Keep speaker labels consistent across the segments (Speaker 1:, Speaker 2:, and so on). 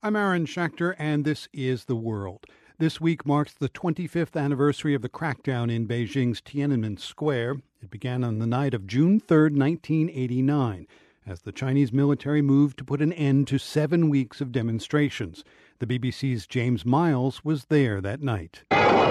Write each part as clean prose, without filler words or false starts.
Speaker 1: I'm Aaron Schachter, and this is The World. This week marks the 25th anniversary of the crackdown in Beijing's Tiananmen Square. It began on the night of June 3rd, 1989, as the Chinese military moved to put an end to 7 weeks of demonstrations. The BBC's James Miles was there that night.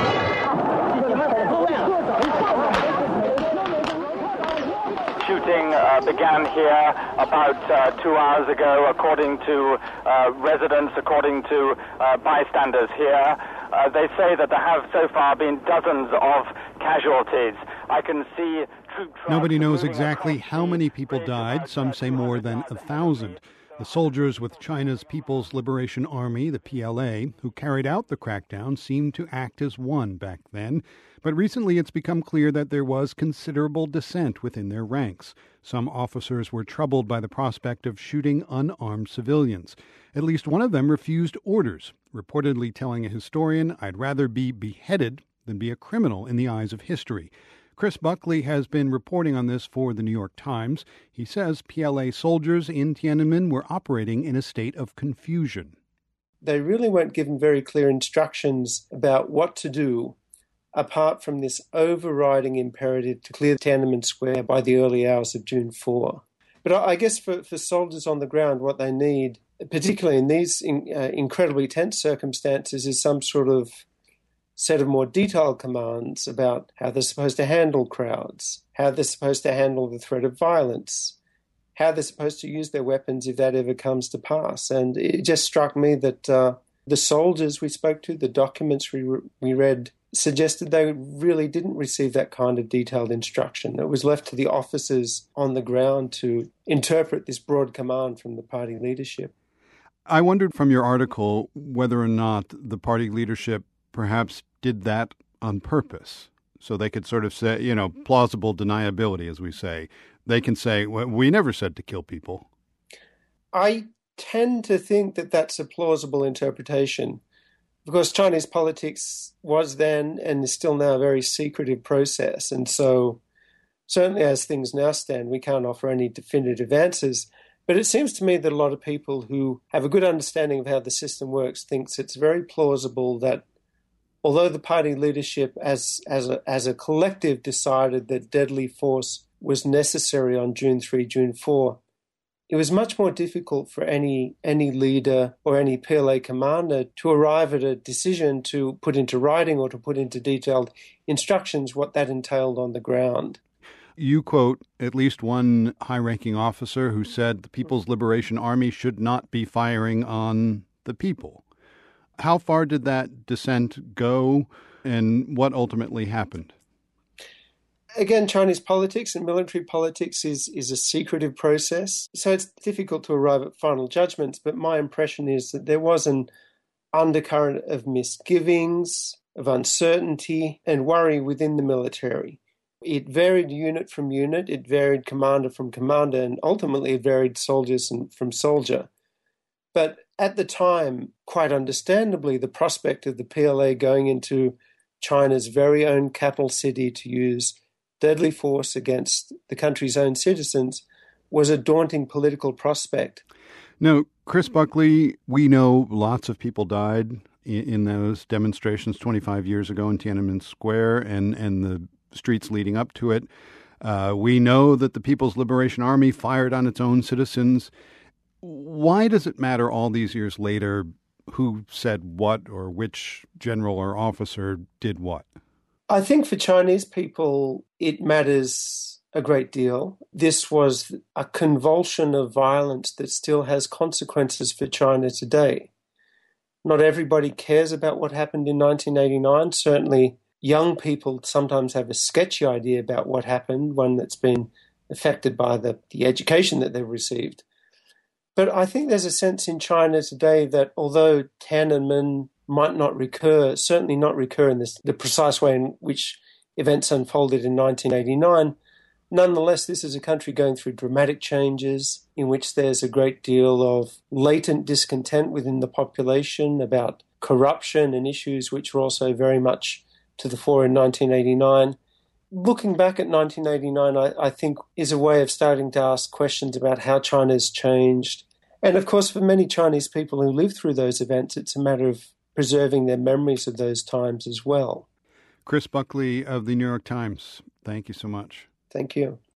Speaker 2: Shooting began here about 2 hours ago, according to residents, according to bystanders here. They say that there have so far been dozens of casualties. I can see troop trucks.
Speaker 1: Nobody knows exactly how many people died. Some say more than 1,000. The soldiers with China's People's Liberation Army, the PLA, who carried out the crackdown, seemed to act as one back then. But recently it's become clear that there was considerable dissent within their ranks. Some officers were troubled by the prospect of shooting unarmed civilians. At least one of them refused orders, reportedly telling a historian, "I'd rather be beheaded than be a criminal in the eyes of history." Chris Buckley has been reporting on this for the New York Times. He says PLA soldiers in Tiananmen were operating in a state of confusion.
Speaker 3: They really weren't given very clear instructions about what to do, apart from this overriding imperative to clear Tiananmen Square by the early hours of June 4. But I guess for soldiers on the ground, what they need, particularly in these incredibly tense circumstances, is some sort of set of more detailed commands about how they're supposed to handle crowds, how they're supposed to handle the threat of violence, how they're supposed to use their weapons if that ever comes to pass. And it just struck me that the soldiers we spoke to, the documents we read, suggested they really didn't receive that kind of detailed instruction. It was left to the officers on the ground to interpret this broad command from the party leadership.
Speaker 1: I wondered from your article whether or not the party leadership perhaps did that on purpose, so they could sort of say, plausible deniability, as we say. They can say, well, we never said to kill people.
Speaker 3: I tend to think that that's a plausible interpretation, because Chinese politics was then and is still now a very secretive process. And so certainly as things now stand, we can't offer any definitive answers. But it seems to me that a lot of people who have a good understanding of how the system works thinks it's very plausible that although the party leadership as a collective decided that deadly force was necessary on June 3, June 4, it was much more difficult for any leader or any PLA commander to arrive at a decision to put into writing or to put into detailed instructions what that entailed on the ground.
Speaker 1: You quote at least one high-ranking officer who said the People's Liberation Army should not be firing on the people. How far did that dissent go, and what ultimately happened?
Speaker 3: Again, Chinese politics and military politics is a secretive process, so it's difficult to arrive at final judgments, but my impression is that there was an undercurrent of misgivings, of uncertainty and worry within the military. It varied unit from unit, it varied commander from commander, and ultimately it varied soldiers from soldier. But at the time, quite understandably, the prospect of the PLA going into China's very own capital city to use deadly force against the country's own citizens was a daunting political prospect.
Speaker 1: Now, Chris Buckley, we know lots of people died in those demonstrations 25 years ago in Tiananmen Square and the streets leading up to it. We know that the People's Liberation Army fired on its own citizens. Why does it matter all these years later who said what or which general or officer did what?
Speaker 3: I think for Chinese people, it matters a great deal. This was a convulsion of violence that still has consequences for China today. Not everybody cares about what happened in 1989. Certainly, young people sometimes have a sketchy idea about what happened, one that's been affected by the education that they've received. But I think there's a sense in China today that although Tiananmen might not recur, certainly not recur in the precise way in which events unfolded in 1989, nonetheless, this is a country going through dramatic changes in which there's a great deal of latent discontent within the population about corruption and issues which were also very much to the fore in 1989. Looking back at 1989, I think, is a way of starting to ask questions about how China's changed, And of course, for many Chinese people who lived through those events, it's a matter of preserving their memories of those times as well.
Speaker 1: Chris Buckley of the New York Times, thank you so much.
Speaker 3: Thank you.